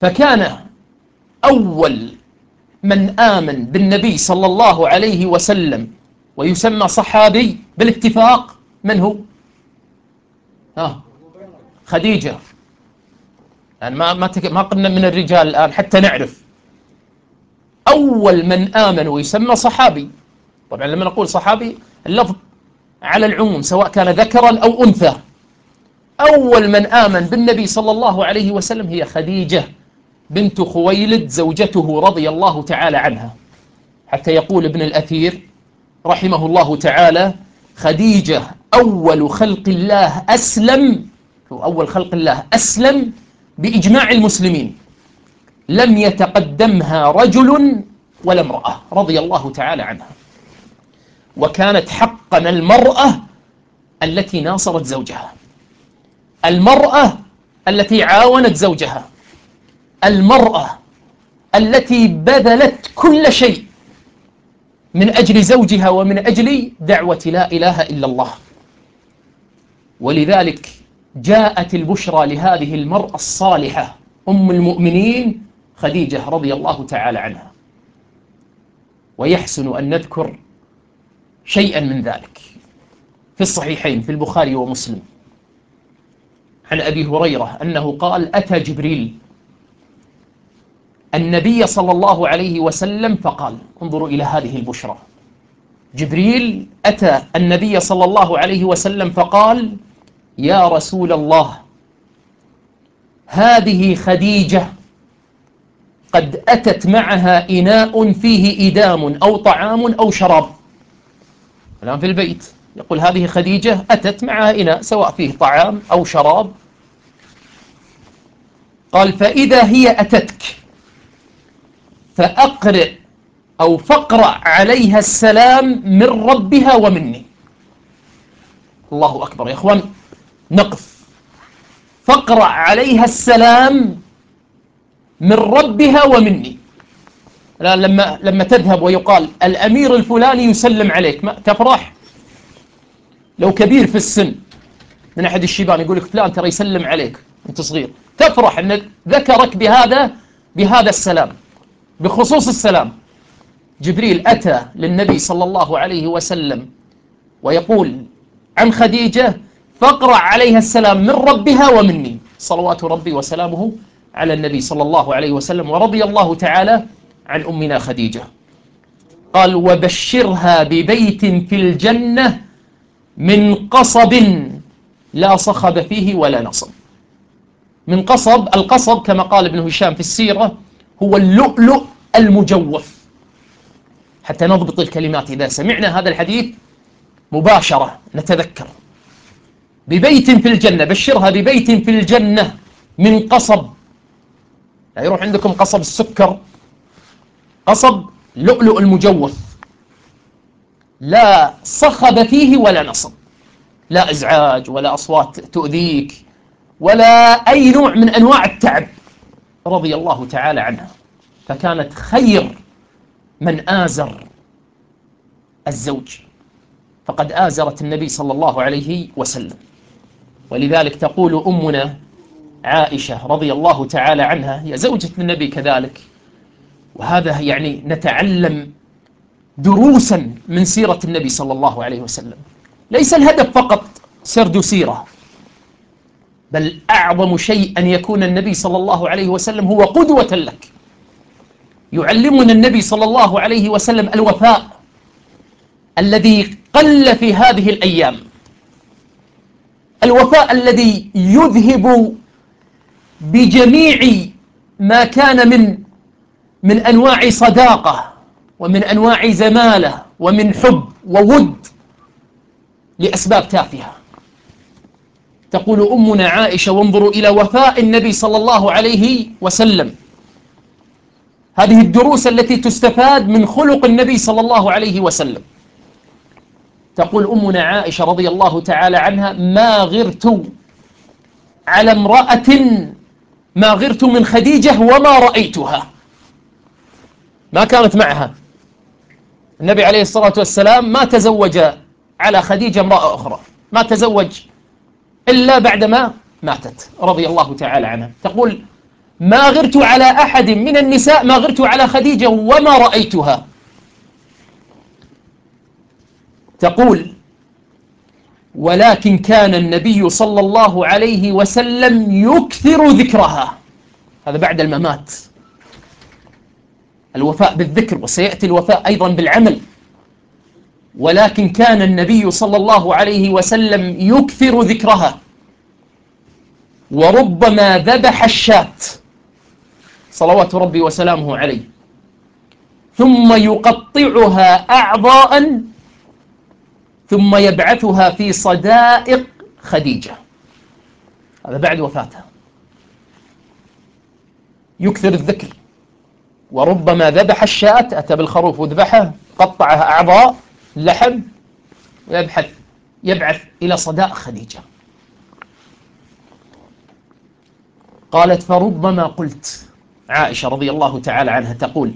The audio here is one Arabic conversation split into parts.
فكان أول من آمن بالنبي صلى الله عليه وسلم ويسمى صحابي بالاتفاق من هو؟ خديجة. يعني ما قلنا من الرجال الآن حتى نعرف. أول من آمن ويسمى صحابي، طبعا لما نقول صحابي اللفظ على العموم سواء كان ذكرا أو أنثى. أول من آمن بالنبي صلى الله عليه وسلم هي خديجة بنت خويلد زوجته رضي الله تعالى عنها، حتى يقول ابن الأثير رحمه الله تعالى: خديجة أول خلق الله أسلم، أول خلق الله أسلم بإجماع المسلمين، لم يتقدمها رجل ولا امرأة، رضي الله تعالى عنها. وكانت حقا المرأة التي ناصرت زوجها، المرأة التي عاونت زوجها، المرأة التي بذلت كل شيء من أجل زوجها ومن أجل دعوة لا إله إلا الله. ولذلك جاءت البشرى لهذه المرأة الصالحة أم المؤمنين خديجة رضي الله تعالى عنها. ويحسن أن نذكر شيئا من ذلك في الصحيحين في البخاري ومسلم عن أبي هريرة أنه قال: أتى جبريل النبي صلى الله عليه وسلم فقال، انظروا إلى هذه البشرى، جبريل أتى النبي صلى الله عليه وسلم فقال: يا رسول الله، هذه خديجة قد أتت معها إناء فيه إدام أو طعام أو شراب. الآن في البيت يقول هذه خديجة أتت معها إناء سواء فيه طعام أو شراب. قال: فإذا هي أتتك فأقرئ أو فاقرأ عليها السلام من ربها ومني. الله أكبر يا أخوان، نقف. فاقرأ عليها السلام من ربها ومني. الآن لما تذهب ويقال الأمير الفلاني يسلم عليك، ما تفرح؟ لو كبير في السن من أحد الشيبان يقول لك فلان ترى يسلم عليك أنت صغير، تفرح أن ذكرك بهذا السلام، بخصوص السلام. جبريل أتى للنبي صلى الله عليه وسلم ويقول عن خديجة: فاقرأ عليها السلام من ربها ومني، صلوات ربي وسلامه على النبي صلى الله عليه وسلم. ورضي الله تعالى عن أمنا خديجة. قال: وبشرها ببيت في الجنة من قصب لا صخب فيه ولا نصب. من قصب، القصب كما قال ابن هشام في السيرة هو اللؤلؤ المجوف، حتى نضبط الكلمات إذا سمعنا هذا الحديث مباشرة نتذكر. ببيت في الجنة، بشرها ببيت في الجنة من قصب، لا يروح عندكم قصب السكر، قصب لؤلؤ المجوف، لا صخب فيه ولا نصب، لا إزعاج ولا أصوات تؤذيك ولا أي نوع من أنواع التعب، رضي الله تعالى عنها. فكانت خير من آزر الزوج، فقد آزرت النبي صلى الله عليه وسلم. ولذلك تقول أمنا عائشة رضي الله تعالى عنها، هي زوجة النبي كذلك، وهذا يعني نتعلم دروسا من سيرة النبي صلى الله عليه وسلم. ليس الهدف فقط سرد سيرة، بل أعظم شيء أن يكون النبي صلى الله عليه وسلم هو قدوة لك. يعلمنا النبي صلى الله عليه وسلم الوفاء الذي قل في هذه الأيام، الوفاء الذي يذهب بجميع ما كان من أنواع صداقة ومن أنواع زمالة ومن حب وود لأسباب تافهة. تقول أمنا عائشة: وانظروا إلى وفاء النبي صلى الله عليه وسلم، هذه الدروس التي تستفاد من خلق النبي صلى الله عليه وسلم. تقول أمنا عائشة رضي الله تعالى عنها: ما غرت على امرأة ما غرت من خديجة وما رأيتها. ما كانت معها النبي عليه الصلاة والسلام، ما تزوج على خديجة امرأة أخرى، ما تزوج إلا بعدما ماتت رضي الله تعالى عنها. تقول: ما غرت على أحد من النساء ما غرت على خديجة وما رأيتها. تقول: ولكن كان النبي صلى الله عليه وسلم يكثر ذكرها. هذا بعد الممات، الوفاء بالذكر، وسيأتي الوفاء أيضا بالعمل. ولكن كان النبي صلى الله عليه وسلم يكثر ذكرها، وربما ذبح الشاة صلوات ربي وسلامه عليه ثم يقطعها أعضاء ثم يبعثها في صدائق خديجة. هذا بعد وفاتها. يكثر الذكر، وربما ذبح الشاة، أتى بالخروف وذبحه، قطعها أعضاء لحم، يبعث إلى صدائق خديجة. قالت: فربما قلت، عائشة رضي الله تعالى عنها تقول: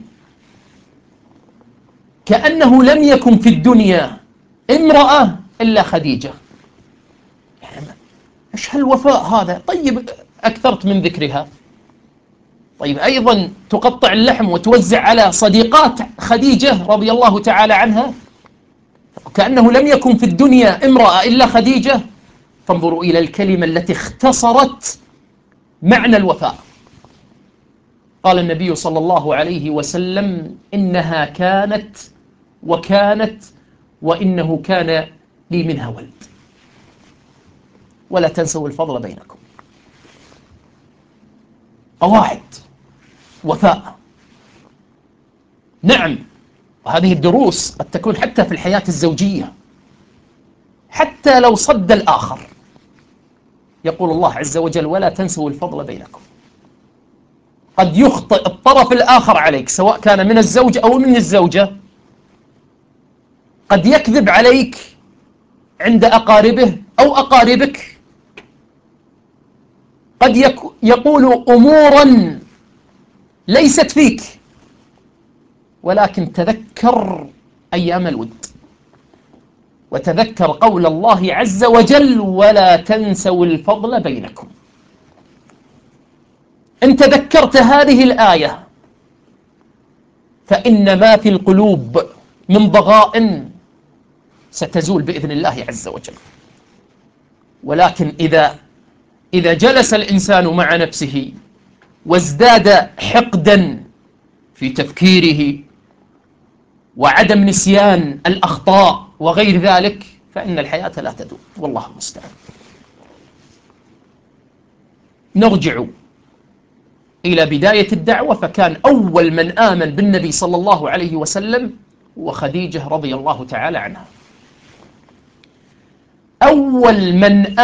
كأنه لم يكن في الدنيا امرأة إلا خديجة. يعني إيش هالوفاء هذا؟ طيب أكثرت من ذكرها، طيب أيضا تقطع اللحم وتوزع على صديقات خديجة رضي الله تعالى عنها. كأنه لم يكن في الدنيا امرأة إلا خديجة. فانظروا إلى الكلمة التي اختصرت معنى الوفاء. قال النبي صلى الله عليه وسلم: إنها كانت وكانت وإنه كان لي منها ولد، ولا تنسوا الفضل بينكم. قواعد وفاء. نعم، وهذه الدروس قد تكون حتى في الحياة الزوجية. حتى لو صد الآخر، يقول الله عز وجل: ولا تنسوا الفضل بينكم. قد يخطئ الطرف الآخر عليك، سواء كان من الزوج أو من الزوجة. قد يكذب عليك عند أقاربه أو أقاربك. قد يقول أمورا ليست فيك، ولكن تذكر أيام الود، وتذكر قول الله عز وجل: ولا تنسوا الفضل بينكم. إن تذكرت هذه الآية فإن ما في القلوب من ضغائن ستزول بإذن الله عز وجل. ولكن إذا جلس الإنسان مع نفسه وازداد حقدا في تفكيره وعدم نسيان الأخطاء وغير ذلك، فإن الحياة لا تدوم، والله المستعان. نرجع إلى بداية الدعوة. فكان أول من آمن بالنبي صلى الله عليه وسلم وخديجة رضي الله تعالى عنها. أول من